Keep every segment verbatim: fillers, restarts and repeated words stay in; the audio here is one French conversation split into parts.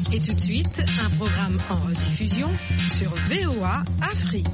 Et tout de suite, un programme en rediffusion sur V O A Afrique.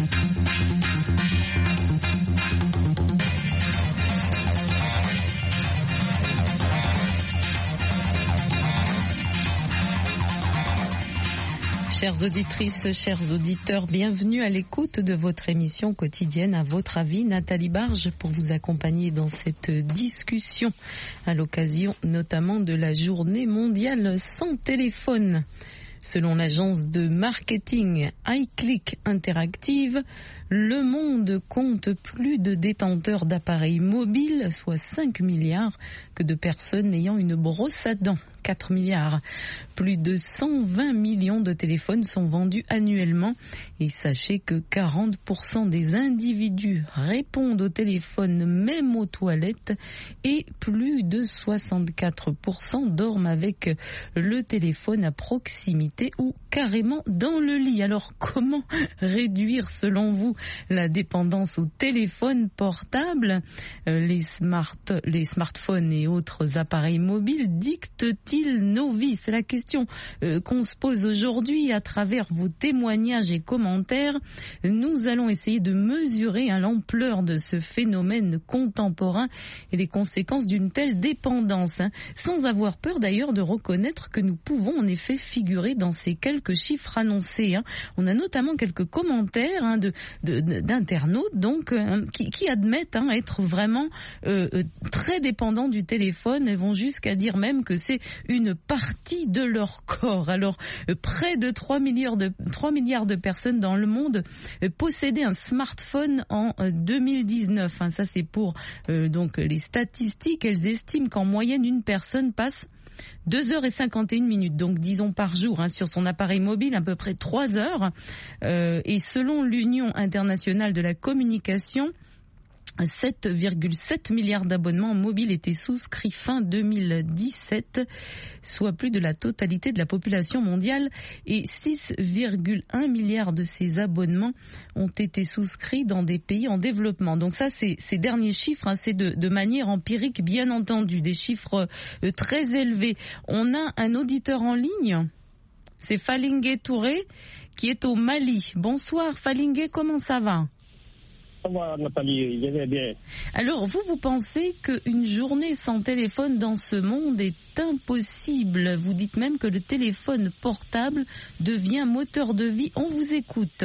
Chères auditrices, chers auditeurs, bienvenue à l'écoute de votre émission quotidienne À votre avis, Nathalie Barge, pour vous accompagner dans cette discussion à l'occasion notamment de la journée mondiale sans téléphone. Selon l'agence de marketing iClick Interactive, le monde compte plus de détenteurs d'appareils mobiles, soit cinq milliards, que de personnes ayant une brosse à dents, quatre milliards. Plus de cent vingt millions de téléphones sont vendus annuellement et sachez que quarante pour cent des individus répondent au téléphone même aux toilettes et plus de soixante-quatre pour cent dorment avec le téléphone à proximité ou carrément dans le lit. Alors comment réduire selon vous la dépendance au téléphone portable? euh, les, smart, les smartphones et autres appareils mobiles dictent-ils nos vies? C'est la question euh, qu'on se pose aujourd'hui à travers vos témoignages et commentaires. Nous allons essayer de mesurer hein, l'ampleur de ce phénomène contemporain et les conséquences d'une telle dépendance, hein, sans avoir peur d'ailleurs de reconnaître que nous pouvons en effet figurer dans ces quelques chiffres annoncés. Hein. On a notamment quelques commentaires hein, de, de, d'internautes donc euh, qui, qui admettent hein, être vraiment euh, très dépendants du téléphone et vont jusqu'à dire même que c'est une partie de leur corps. Alors euh, près de trois milliards de trois milliards de personnes dans le monde euh, possédaient un smartphone en euh, deux mille dix-neuf. Hein. Ça c'est pour euh, donc les statistiques. Elles estiment qu'en moyenne une personne passe deux heures cinquante et une minutes, donc disons par jour, hein, sur son appareil mobile, à peu près trois heures. Euh, et selon l'Union internationale de la communication, sept virgule sept milliards d'abonnements mobiles étaient souscrits fin deux mille dix-sept, soit plus de la totalité de la population mondiale, et six virgule un milliards de ces abonnements ont été souscrits dans des pays en développement. Donc ça, c'est ces derniers chiffres, hein, c'est de, de manière empirique, bien entendu, des chiffres euh, très élevés. On a un auditeur en ligne, c'est Falingué Touré, qui est au Mali. Bonsoir Falingué, comment ça va ? Ça va, Nathalie, je vais bien. Alors, vous, vous pensez qu'une journée sans téléphone dans ce monde est impossible. Vous dites même que le téléphone portable devient moteur de vie. On vous écoute.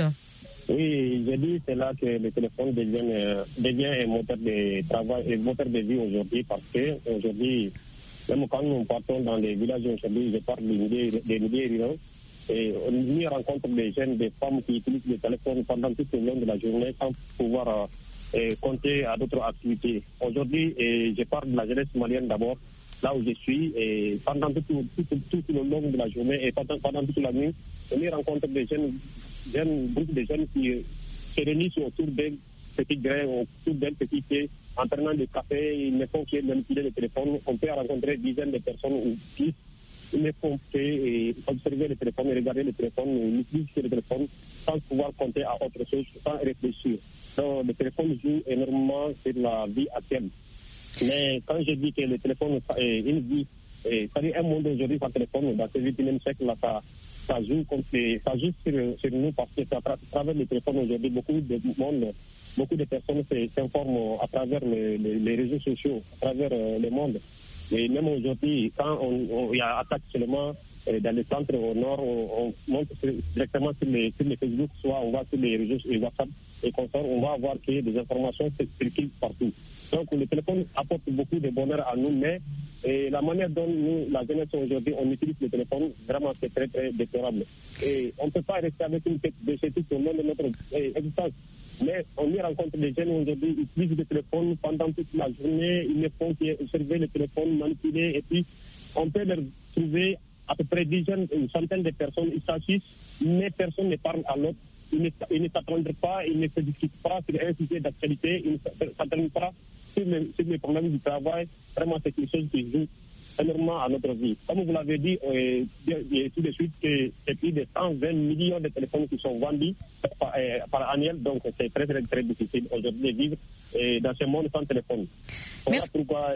Oui, je dis c'est là que le téléphone devient, euh, devient un moteur de travail, un moteur de vie aujourd'hui, parce que aujourd'hui, même quand nous partons dans les villages aujourd'hui, je parle des milliers, des milliers ruraux, et on y rencontre des jeunes, des femmes qui utilisent le téléphone pendant tout le long de la journée sans pouvoir euh, compter à d'autres activités. Aujourd'hui, et je parle de la jeunesse malienne d'abord, là où je suis, et pendant tout, tout, tout, tout le long de la journée et pendant, pendant toute la nuit, on y rencontre des jeunes, jeunes groupes de jeunes qui se réunissent autour d'un petit grain, autour d'un petit thé, en prenant des cafés, ils ne font que manipuler le téléphone. On peut rencontrer dizaines de personnes ou plus. Ils ne font que observer le téléphone, regarder le téléphone, utiliser le téléphone sans pouvoir compter à autre chose, sans réfléchir. Donc le téléphone joue énormément sur la vie actuelle. Mais quand je dis que le téléphone est une vie, c'est-à-dire un monde aujourd'hui sans téléphone, dans ce vingt et unième siècle, là, ça, ça joue, comme ça joue sur, sur nous parce que à travers le téléphone aujourd'hui, beaucoup de monde, beaucoup de personnes s'informent à travers le, le, les réseaux sociaux, à travers euh, le monde. Et même aujourd'hui, quand on, on y a attaque seulement euh, dans le centre au nord, on, on monte directement sur les, sur les Facebook, soit on va sur les réseaux les WhatsApp et comme ça, on va voir que des informations circulent partout. Donc le téléphone apporte beaucoup de bonheur à nous, mais et la manière dont nous, la jeunesse aujourd'hui, on utilise le téléphone, vraiment c'est très très déplorable. Et on ne peut pas rester avec une tête de chez tout au long de notre eh, existence. Mais on y rencontre des jeunes aujourd'hui, ils utilisent le téléphone pendant toute la journée, ils ne font qu'observer le téléphone, manipuler, et puis on peut leur trouver à peu près dix jeunes, une centaine de personnes, ils s'assisent, mais personne ne parle à l'autre, ils ne, ils ne s'attendent pas, ils ne se discutent pas sur un sujet d'actualité, ils ne s'attendent pas sur, le, sur les problèmes du travail. Vraiment, c'est quelque chose qui joue énormément à notre vie. Comme vous l'avez dit, euh, tout de suite, que c'est plus de cent vingt millions de téléphones qui sont vendus par, euh, par annuel, donc c'est très très très difficile aujourd'hui de vivre euh, dans ce monde sans téléphone. Voilà pourquoi euh,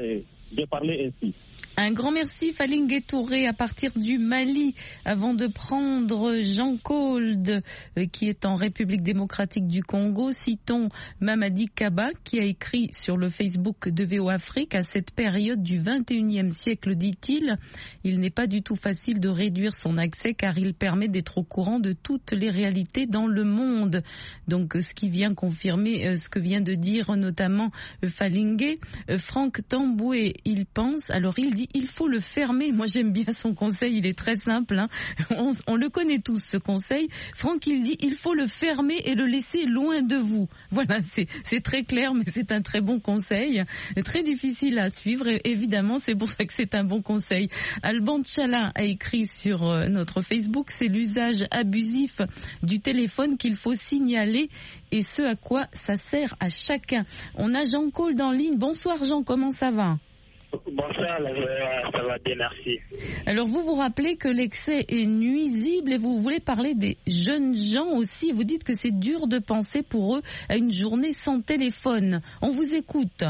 j'ai parlé ainsi. Un grand merci Falingue Touré à partir du Mali. Avant de prendre Jean Kolde euh, qui est en République démocratique du Congo, citons Mamadi Kaba qui a écrit sur le Facebook de V O Afrique: à cette période du vingt et unième siècle, dit-il, il n'est pas du tout facile de réduire son accès car il permet d'être au courant de toutes les réalités dans le monde. Donc ce qui vient confirmer euh, ce que vient de dire notamment euh, Falingue. Euh, Franck Tamboué, il pense, alors il dit il faut le fermer. Moi j'aime bien son conseil, il est très simple, hein. on, on le connaît tous ce conseil. Franck il dit il faut le fermer et le laisser loin de vous. Voilà, c'est, c'est très clair mais c'est un très bon conseil, très difficile à suivre et évidemment c'est pour ça que c'est un bon conseil. Alban Tchala a écrit sur notre Facebook: c'est l'usage abusif du téléphone qu'il faut signaler et ce à quoi ça sert à chacun. On a Jean Kolde en ligne. Bonsoir Jean, comment ça va? Bonsoir, ça va bien, merci. Alors vous vous rappelez que l'excès est nuisible et vous voulez parler des jeunes gens aussi. Vous dites que c'est dur de penser pour eux à une journée sans téléphone. On vous écoute.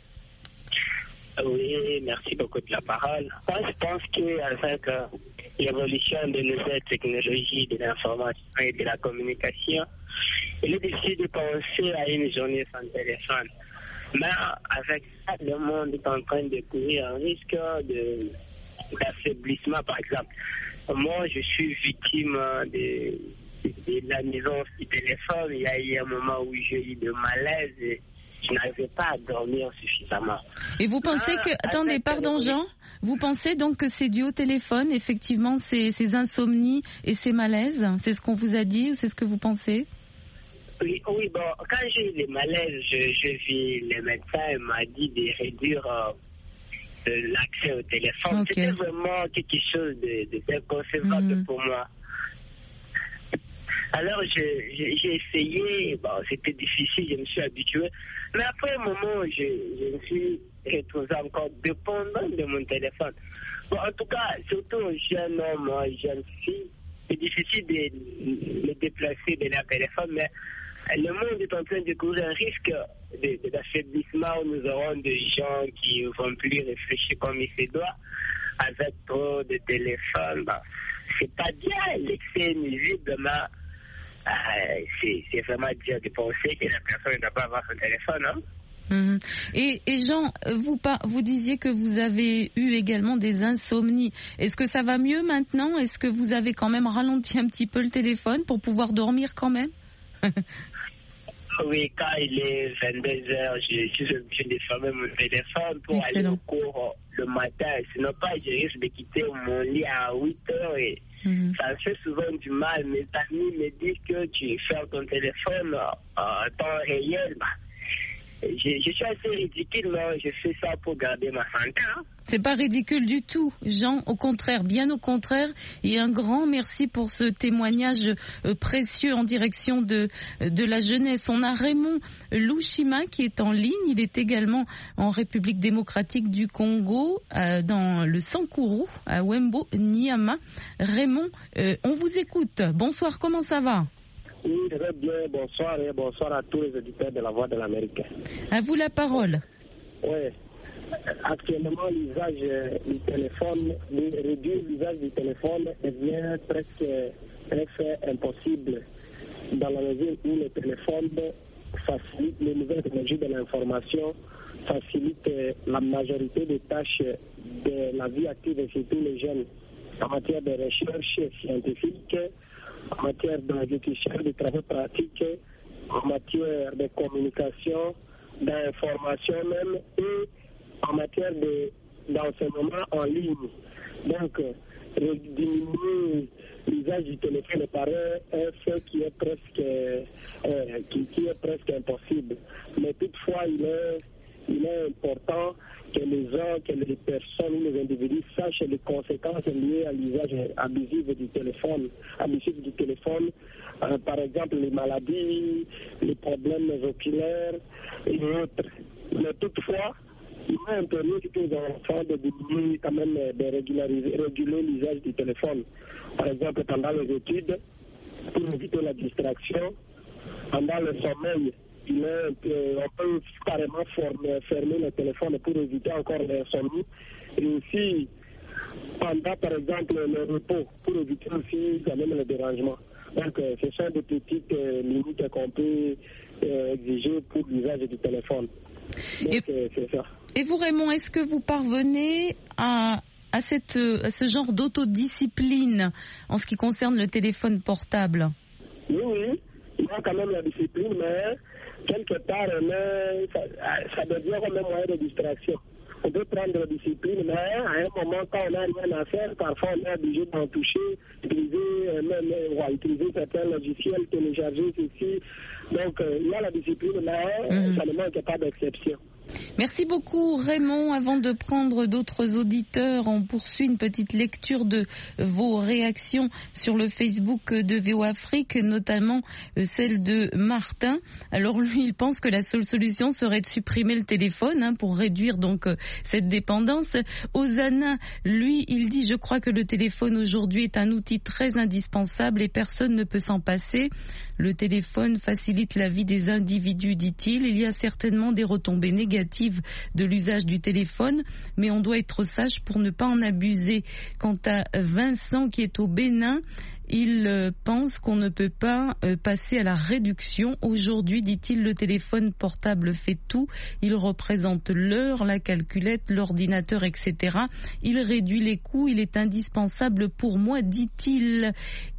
Oui, merci beaucoup de la parole. Moi, je pense qu'avec euh, l'évolution de nouvelles technologies, de l'information et de la communication, il est difficile de penser à une journée sans téléphone. Mais avec ça, le monde est en train de courir un risque de, d'affaiblissement, par exemple. Moi, je suis victime de, de, de la nuisance du téléphone. Il y a eu un moment où j'ai eu de malaise et je n'arrivais pas à dormir suffisamment. Et vous pensez que... Ah, attendez, pardon Jean, vous pensez donc que c'est dû au téléphone, effectivement, ces, ces insomnies et ces malaises? C'est ce qu'on vous a dit ou c'est ce que vous pensez? Oui, oui, bon, quand j'ai eu les malaises, je, je vis le médecin, il m'a dit de réduire euh, l'accès au téléphone. Okay. C'était vraiment quelque chose de, de inconcevable mmh. pour moi. Alors, je, je, j'ai essayé, bon, c'était difficile, je me suis habitué. Mais après un moment, je, je me suis retrouvé encore dépendant de mon téléphone. Bon, en tout cas, surtout un jeune homme, une jeune fille, c'est difficile de me déplacer de leur téléphone, mais le monde est en train de courir un risque de, de, d'affaiblissement où nous aurons des gens qui ne vont plus réfléchir comme il se doit, avec trop de téléphones. Bon, c'est pas bien, l'excès nuisible, mais euh, c'est, c'est vraiment dur de penser que la personne ne doit pas avoir son téléphone. Hein? Mmh. Et, et Jean, vous, vous disiez que vous avez eu également des insomnies. Est-ce que ça va mieux maintenant? Est-ce que vous avez quand même ralenti un petit peu le téléphone pour pouvoir dormir quand même? Oui, quand il est vingt-deux heures, je suis obligé de fermer mon téléphone pour Excellent. aller au cours le matin. Sinon pas, je risque de quitter mon lit à huit heures et mmh. ça me fait souvent du mal. Mes amis me disent que tu fermes ton téléphone en temps réel. Bah, Je, je suis assez ridicule, mais je fais ça pour garder ma santé. Hein. C'est pas ridicule du tout, Jean. Au contraire, bien au contraire. Et un grand merci pour ce témoignage euh, précieux en direction de, de la jeunesse. On a Raymond Louchima qui est en ligne. Il est également en République démocratique du Congo, euh, dans le Sankourou, à Wembo, Niama. Raymond, euh, on vous écoute. Bonsoir, comment ça va? Oui, très bien. Bonsoir et bonsoir à tous les auditeurs de la Voix de l'Amérique. À vous la parole. Oui. Actuellement, l'usage du téléphone, réduire l'usage du téléphone devient presque, presque impossible dans la mesure où le téléphone facilite les nouvelles technologies de l'information, facilite la majorité des tâches de la vie active et surtout les jeunes en matière de recherche scientifique, en matière d'exécution de travaux pratiques, en matière de communication, d'information même et en matière de, d'enseignement en ligne. Donc, euh, diminuer l'usage du téléphone me paraît un fait qui est presque, euh, qui, qui est presque impossible. Mais toutefois, il est, il est important que les gens, que les personnes, les individus sachent les conséquences liées à l'usage abusif du téléphone, abusif du téléphone, euh, par exemple les maladies, les problèmes oculaires et autres. Mais toutefois, il est impératif que les enfants de diminuer quand même, de régulariser, réguler l'usage du téléphone. Par exemple, pendant les études, pour éviter la distraction, pendant le sommeil, il est, euh, on peut carrément former, fermer le téléphone pour éviter encore l'insomnie. Et aussi, pendant par exemple le repos, pour éviter aussi quand même le dérangement. Donc, euh, ce sont des petites euh, limites qu'on peut euh, exiger pour l'usage du téléphone. Donc, et, euh, c'est ça. Et vous, Raymond, est-ce que vous parvenez à, à, cette, à ce genre d'autodiscipline en ce qui concerne le téléphone portable? Oui, oui. Il y a quand même la discipline, mais quelque part, mais, ça, ça devient comme un moyen de distraction. On peut prendre la discipline, mais à un moment, quand on n'a rien à faire, parfois on est obligé d'en toucher, utiliser, euh, même, ouais, utiliser certains logiciels, télécharger ceci. Donc, euh, il y a la discipline, mais mmh. ça ne manque pas d'exception. Merci beaucoup Raymond. Avant de prendre d'autres auditeurs, on poursuit une petite lecture de vos réactions sur le Facebook de V O Afrique, notamment celle de Martin. Alors lui, il pense que la seule solution serait de supprimer le téléphone hein, pour réduire donc cette dépendance. Osana, lui, il dit « Je crois que le téléphone aujourd'hui est un outil très indispensable et personne ne peut s'en passer. » Le téléphone facilite la vie des individus, dit-il. Il y a certainement des retombées négatives de l'usage du téléphone, mais on doit être sage pour ne pas en abuser. Quant à Vincent qui est au Bénin, il pense qu'on ne peut pas passer à la réduction. Aujourd'hui, dit-il, le téléphone portable fait tout. Il représente l'heure, la calculette, l'ordinateur, et cetera. Il réduit les coûts. Il est indispensable pour moi, dit-il.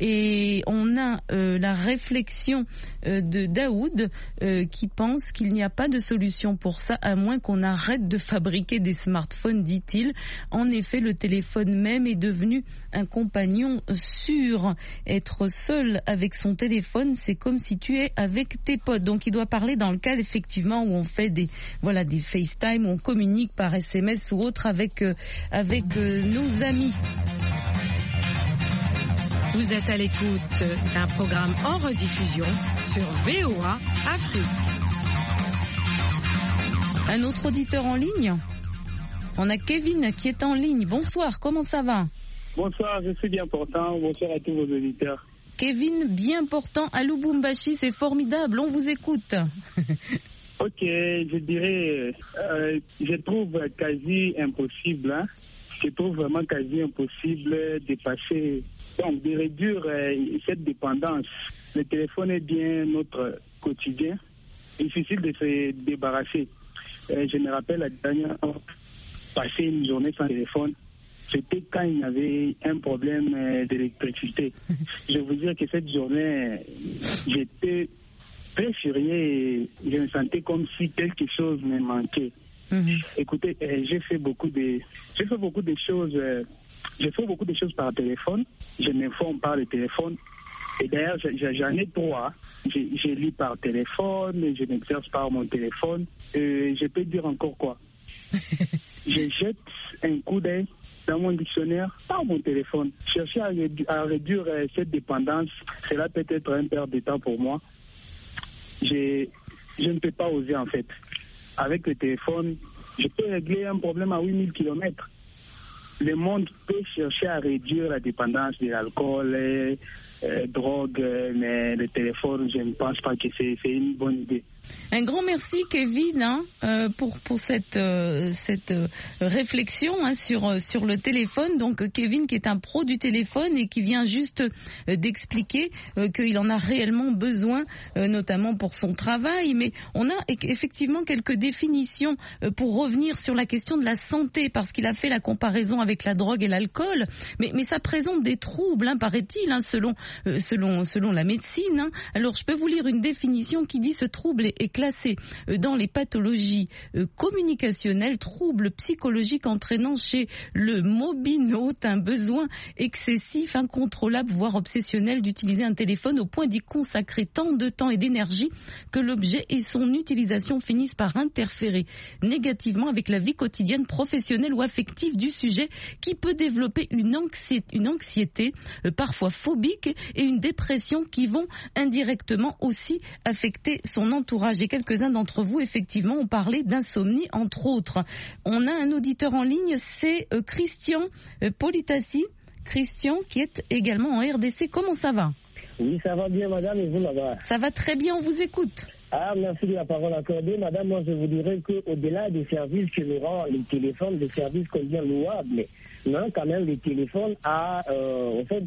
Et on a euh, la réflexion euh, de Daoud euh, qui pense qu'il n'y a pas de solution pour ça, à moins qu'on arrête de fabriquer des smartphones, dit-il. En effet, le téléphone même est devenu un compagnon sûr. Être seul avec son téléphone, c'est comme si tu es avec tes potes. Donc il doit parler dans le cas effectivement où on fait des voilà des FaceTime, où on communique par S M S ou autre avec euh, avec euh, nos amis. Vous êtes à l'écoute d'un programme en rediffusion sur V O A Afrique. Un autre auditeur en ligne. On a Kevin qui est en ligne. Bonsoir, comment ça va? Bonsoir, je suis bien portant. Bonsoir à tous vos auditeurs. Kevin, bien portant à Lubumbashi, c'est formidable, on vous écoute. Ok, je dirais, euh, je trouve quasi impossible, hein, je trouve vraiment quasi impossible de passer, donc de réduire euh, cette dépendance. Le téléphone est bien notre quotidien, difficile de se débarrasser. Euh, je me rappelle la dernière fois, passer une journée sans téléphone. C'était quand il y avait un problème d'électricité. Je vous dire que cette journée, j'étais très furieux et je me sentais comme si quelque chose me manquait. Mm-hmm. Écoutez, euh, j'ai fait beaucoup de, j'ai fait beaucoup de choses. Euh, j'ai fait beaucoup de choses par téléphone. Je m'informe par le téléphone. Et d'ailleurs, j'en ai trois. Je, je lis par téléphone, je m'exerce par mon téléphone. Et je peux dire encore quoi. Je jette un coup d'œil dans mon dictionnaire par mon téléphone. Chercher à, rédu- à réduire euh, cette dépendance, cela peut être un perte de temps pour moi. Je, je ne peux pas oser en fait. Avec le téléphone, je peux régler un problème à huit mille kilomètres. Le monde peut chercher à réduire la dépendance de l'alcool, euh, euh, drogue, euh, mais le téléphone, je ne pense pas que c'est, c'est une bonne idée. Un grand merci Kevin hein, euh, pour pour cette euh, cette euh, réflexion hein, sur euh, sur le téléphone. Donc Kevin qui est un pro du téléphone et qui vient juste euh, d'expliquer euh, qu'il en a réellement besoin, euh, notamment pour son travail. Mais on a effectivement quelques définitions euh, pour revenir sur la question de la santé, parce qu'il a fait la comparaison avec la drogue et l'alcool. Mais mais ça présente des troubles, hein, paraît-il, hein, selon euh, selon selon la médecine. Hein. Alors je peux vous lire une définition qui dit: ce trouble est est classé dans les pathologies communicationnelles, troubles psychologiques entraînant chez le mobinote un besoin excessif, incontrôlable, voire obsessionnel d'utiliser un téléphone au point d'y consacrer tant de temps et d'énergie que l'objet et son utilisation finissent par interférer négativement avec la vie quotidienne, professionnelle ou affective du sujet, qui peut développer une anxiété, une anxiété parfois phobique et une dépression qui vont indirectement aussi affecter son entourage. Et quelques-uns d'entre vous, effectivement, ont parlé d'insomnie, entre autres. On a un auditeur en ligne, c'est euh, Christian euh, Politassi. Christian, qui est également en R D C. Comment ça va? Oui, ça va bien, madame, et vous, là-bas? Ça va très bien, on vous écoute. Ah, merci de la parole accordée. Madame, moi je vous dirais qu'au-delà des services que nous rend les téléphones, des services qu'on dit louables, non, quand même, les téléphones a, euh, en fait,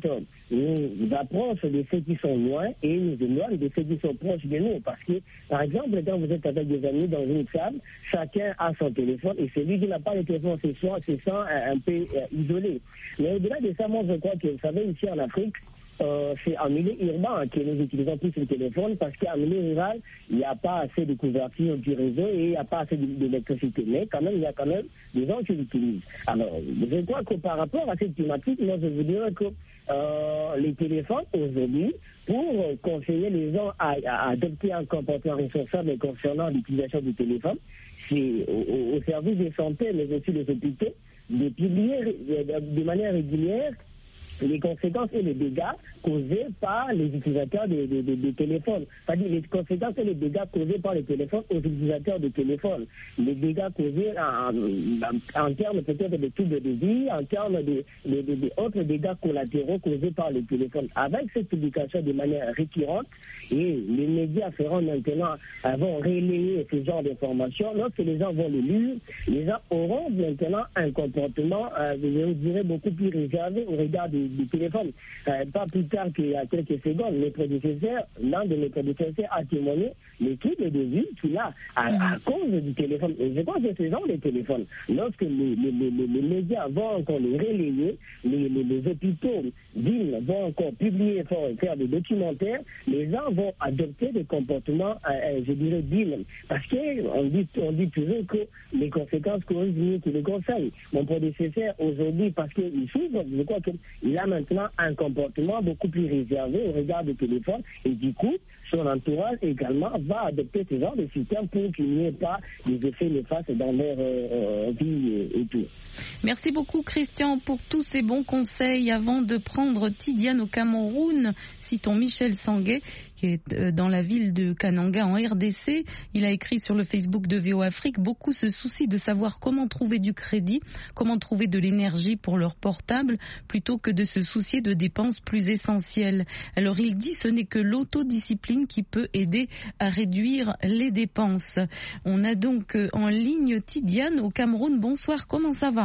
nous approchent de ceux qui sont loin et nous éloignent de ceux qui sont proches de nous. Parce que, par exemple, quand vous êtes avec des amis dans une salle, chacun a son téléphone et celui qui n'a pas de téléphone se sent, se sent un peu euh, isolé. Mais au-delà de ça, moi je crois que, vous savez, ici en Afrique, Euh, c'est en milieu urbain que nous utilisons plus le téléphone parce qu'en milieu rural, il n'y a pas assez de couverture du réseau et il n'y a pas assez d'électricité. Mais quand même, il y a quand même des gens qui l'utilisent. Alors, je crois que par rapport à cette thématique, moi, je vous dirais que euh, les téléphones, aujourd'hui, pour conseiller les gens à, à adopter un comportement responsable concernant l'utilisation du téléphone, c'est au, au service de santé, mais aussi des hôpitaux, de publier de manière régulière les conséquences et les dégâts causés par les utilisateurs des de, de, de téléphones. C'est-à-dire les conséquences et les dégâts causés par les téléphones aux utilisateurs de téléphones. Les dégâts causés en, en, en termes peut-être de troubles de vie, en termes de, de, de, de autres dégâts collatéraux causés par les téléphones. Avec cette publication de manière récurrente, et les médias feront maintenant, vont relayer ce genre d'informations, lorsque les gens vont le lire, les gens auront maintenant un comportement, euh, je dirais, beaucoup plus réservé au regard du, du téléphone. Euh, pas plus tard qu'il y a quelques secondes, mes prédécesseurs, l'un de mes prédécesseurs a témoigné les troubles de vie qu'il a à, à cause du téléphone. Et je pense que c'est ce genre de téléphone. Lorsque les, les, les, les médias vont encore les relayer, les, les, les hôpitaux villes vont encore publier, faire des documentaires, les gens vont adopter des comportements, euh, je dirais, dignes. Parce qu'on dit, on dit toujours que les conséquences corrigent mieux que les conseils. Mon prédécesseur, aujourd'hui, parce qu'il souffre, je crois qu'il a maintenant un comportement beaucoup plus réservé au regard du téléphone, et du coup, son entourage également va adopter ce genre de système pour qu'il n'y ait pas des effets néfastes dans leur euh, vie et, et tout. Merci beaucoup Christian pour tous ces bons conseils. Avant de prendre Tidiane au Cameroun, citons Michel Sanguet qui est dans la ville de Kananga en R D C. Il a écrit sur le Facebook de V O Afrique: beaucoup se soucient de savoir comment trouver du crédit, comment trouver de l'énergie pour leur portable, plutôt que de se soucier de dépenses plus essentielles. Alors il dit ce n'est que l'autodiscipline qui peut aider à réduire les dépenses. On a donc en ligne Tidiane au Cameroun. Bonsoir, comment ça va ?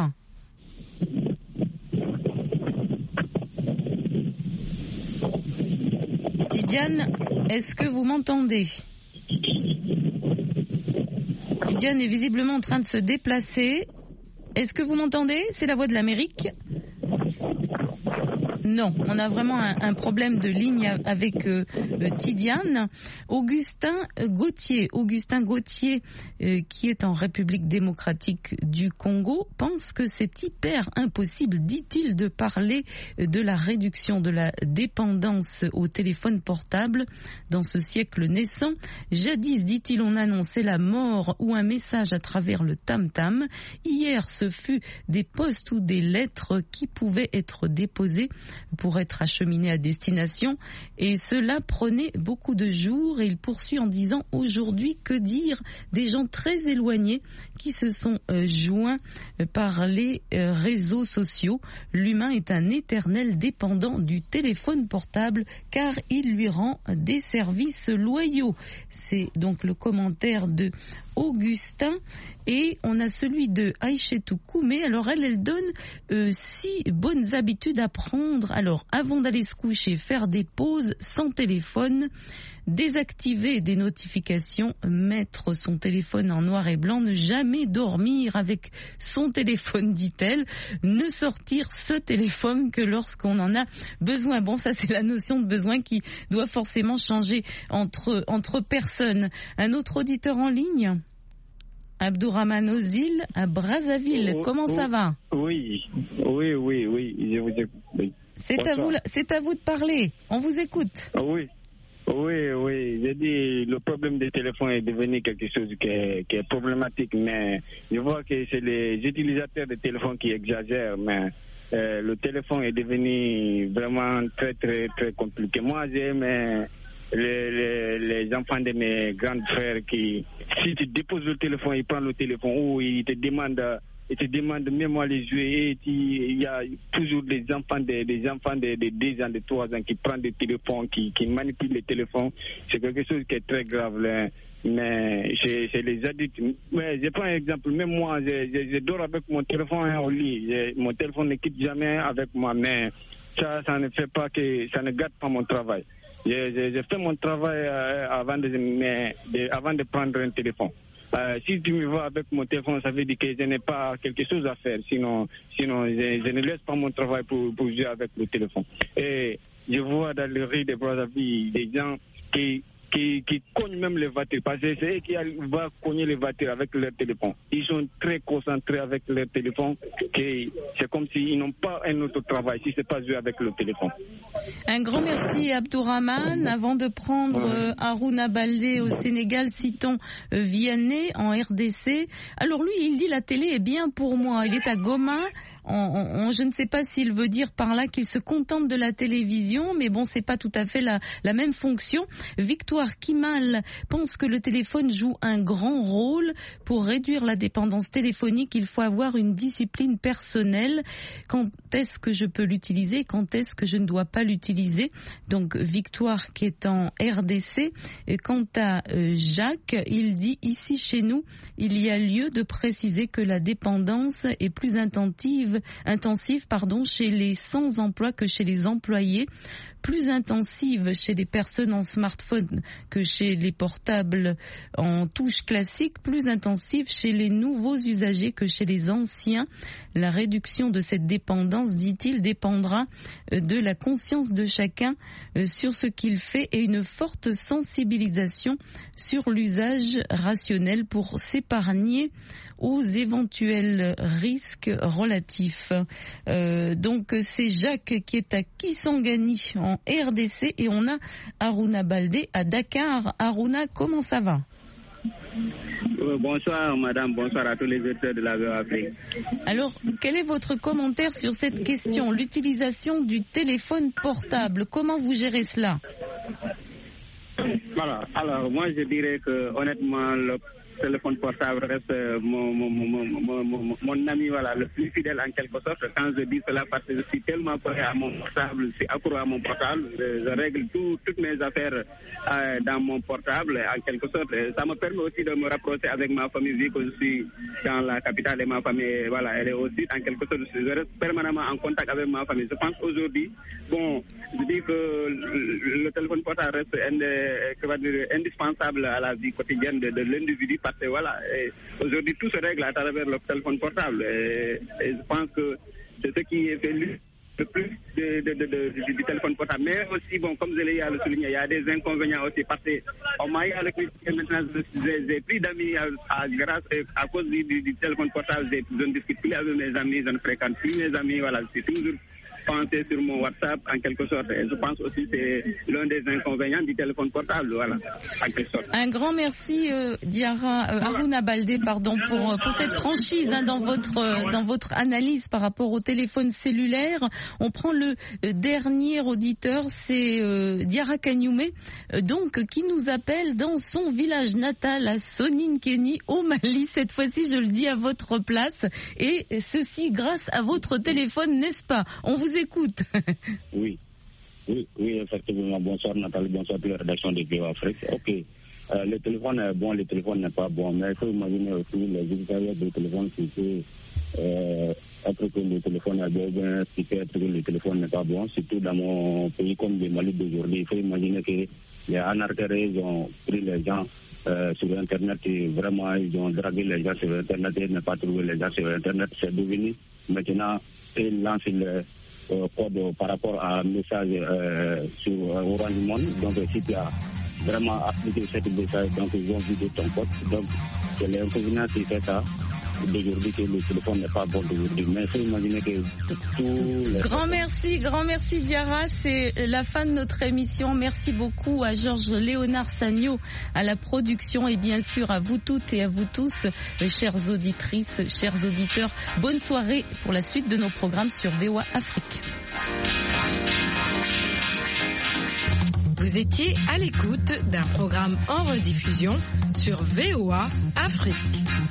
Tidiane, est-ce que vous m'entendez ? Tidiane est visiblement en train de se déplacer. Est-ce que vous m'entendez ? C'est la voix de l'Amérique. Non, on a vraiment un, un problème de ligne avec euh, euh, Tidiane. Augustin Gauthier, Augustin Gauthier euh, qui est en République démocratique du Congo, pense que c'est hyper impossible, dit-il, de parler de la réduction de la dépendance au téléphone portable dans ce siècle naissant. Jadis, dit-il, on annonçait la mort ou un message à travers le tam-tam. Hier, ce fut des postes ou des lettres qui pouvaient être déposées pour être acheminé à destination, et cela prenait beaucoup de jours. Et il poursuit en disant: aujourd'hui, que dire des gens très éloignés qui se sont euh, joints par les euh, réseaux sociaux. L'humain est un éternel dépendant du téléphone portable car il lui rend des services loyaux. C'est donc le commentaire de Augustin. Et on a celui de Aïchetou Koumé. Alors elle, elle donne euh, six bonnes habitudes à prendre. Alors, avant d'aller se coucher, faire des pauses sans téléphone, désactiver des notifications, mettre son téléphone en noir et blanc, ne jamais dormir avec son téléphone, dit-elle, ne sortir ce téléphone que lorsqu'on en a besoin. Bon, ça c'est la notion de besoin qui doit forcément changer entre, entre personnes. Un autre auditeur en ligne ? Abdourahmane Ozil à Brazzaville. Oh, Comment oh, ça va ? Oui, oui, oui, oui, je vous écoute. Oui. C'est à vous, c'est à vous de parler. On vous écoute. Oui, oui, oui. J'ai dit le problème des téléphones est devenu quelque chose qui est, qui est problématique, mais je vois que c'est les utilisateurs de téléphones qui exagèrent, mais euh, le téléphone est devenu vraiment très, très, très compliqué. Moi, j'aime Les, les, les enfants de mes grands frères qui, si tu déposes le téléphone, ils prennent le téléphone ou ils te demandent, ils te demandent même à les jouer. Et il y a toujours des enfants de, des enfants de, de deux ans, de trois ans qui prennent des téléphones, qui, qui manipulent les téléphones. C'est quelque chose qui est très grave. Là. mais chez, chez les adultes, mais je prends un exemple, même moi, je, je, je dors avec mon téléphone au lit, je, mon téléphone ne quitte jamais avec moi, mais ça, ça ne fait pas que, ça ne gâte pas mon travail. Je, je, je fais mon travail euh, avant, de, mais, de, avant de prendre un téléphone. Euh, si tu me vois avec mon téléphone, ça veut dire que je n'ai pas quelque chose à faire. Sinon, sinon je, je ne laisse pas mon travail pour, pour jouer avec le téléphone. Et je vois dans le rue de Brazzaville des gens qui, qui, qui cognent même les voitures. Parce que c'est eux qui vont cogner les voitures avec leur téléphone. Ils sont très concentrés avec leur téléphone. Que c'est comme s'ils n'ont pas un autre travail si ce n'est pas jouer avec le téléphone. Un grand merci Abdourahmane. Avant de prendre euh, Harouna Baldé au Sénégal, citons euh, Vianney en R D C. Alors lui, il dit la télé est bien pour moi. Il est à Goma. On, on, je ne sais pas s'il veut dire par là qu'il se contente de la télévision, mais bon, c'est pas tout à fait la, la même fonction. Victoire Kimal pense que le téléphone joue un grand rôle. Pour réduire la dépendance téléphonique, il faut avoir une discipline personnelle. Quand est-ce que je peux l'utiliser? Quand est-ce que je ne dois pas l'utiliser? Donc, Victoire qui est en R D C. Et quant à euh, Jacques, il dit ici chez nous, il y a lieu de préciser que la dépendance est plus intensive intensive pardon, chez les sans-emploi que chez les employés, plus intensive chez les personnes en smartphone que chez les portables en touche classique, plus intensive chez les nouveaux usagers que chez les anciens. La réduction de cette dépendance, dit-il, dépendra de la conscience de chacun sur ce qu'il fait et une forte sensibilisation sur l'usage rationnel pour s'épargner aux éventuels risques relatifs. Euh, donc c'est Jacques qui est à Kisangani en R D C et on a Harouna Baldé à Dakar. Harouna, comment ça va? Euh, bonsoir madame, bonsoir à tous les auditeurs de la V O A Afrique. Alors, quel est votre commentaire sur cette question, l'utilisation du téléphone portable? Comment vous gérez cela? Voilà, alors moi je dirais que honnêtement le téléphone portable reste mon, mon, mon, mon, mon, mon ami, voilà, le plus fidèle en quelque sorte. Quand je dis cela, parce que je suis tellement collé à mon portable, je suis accro à mon portable, je, je règle tout, toutes mes affaires euh, dans mon portable en quelque sorte. Ça me permet aussi de me rapprocher avec ma famille, vu que je suis dans la capitale et ma famille, voilà, elle est aussi en quelque sorte, je reste permanemment en contact avec ma famille. Je pense qu'aujourd'hui, bon, je dis que le, le téléphone portable reste indé, que va dire, indispensable à la vie quotidienne de, de l'individu. Parce que voilà, aujourd'hui tout se règle à travers le téléphone portable. Et, et je pense que c'est ce qui fait le plus de, de, de, de, du téléphone portable. Mais aussi, bon, comme je l'ai souligné, il y a des inconvénients aussi. Parce qu'au moyen avec maintenant, j'ai pris d'amis à, à, grâce, à cause du, du, du téléphone portable. Je ne discute plus avec mes amis, je ne fréquente plus mes amis. Voilà, je suis toujours penser sur mon WhatsApp en quelque sorte. Et je pense aussi que c'est l'un des inconvénients du téléphone portable, voilà, en quelque sorte. Un grand merci euh, Diarra, euh, Harouna Baldé, pardon, pour pour cette franchise hein, dans votre euh, dans votre analyse par rapport au téléphone cellulaire. On prend le euh, dernier auditeur, c'est euh, Diarra Kanyume, euh, donc qui nous appelle dans son village natal à Soninkéni au Mali. Cette fois-ci, je le dis à votre place, et ceci grâce à votre téléphone, n'est-ce pas? On vous écoute. Oui, oui, oui, effectivement. Bonsoir Nathalie, bonsoir toute la rédaction de V O A Afrique. Ok, euh, le téléphone est bon, le téléphone n'est pas bon, mais il faut imaginer aussi les utilisateurs du téléphone qui peut euh, être que le téléphone est bon, qui peut être que le téléphone n'est pas bon, surtout dans mon pays comme le Mali d'aujourd'hui. Il faut imaginer que les anarchistes ils ont pris les gens euh, sur Internet et vraiment ils ont dragué les gens sur Internet et n'ont pas trouvé les gens sur Internet. C'est devenu maintenant, ils lancent le Euh, code par rapport à un message euh, sur euh, Orange Money. Donc si tu as vraiment appliqué cette message, donc ils vont vider ton code. Donc c'est l'inconvénient qui fait ça d'aujourd'hui, que le téléphone n'est pas bon d'aujourd'hui. Mais il faut imaginer que tout les... Grand merci, grand merci Diarra, c'est la fin de notre émission. Merci beaucoup à Georges Léonard Sagno à la production et bien sûr à vous toutes et à vous tous, chères auditrices, chers auditeurs. Bonne soirée pour la suite de nos programmes sur V O A Afrique. Vous étiez à l'écoute d'un programme en rediffusion sur V O A Afrique.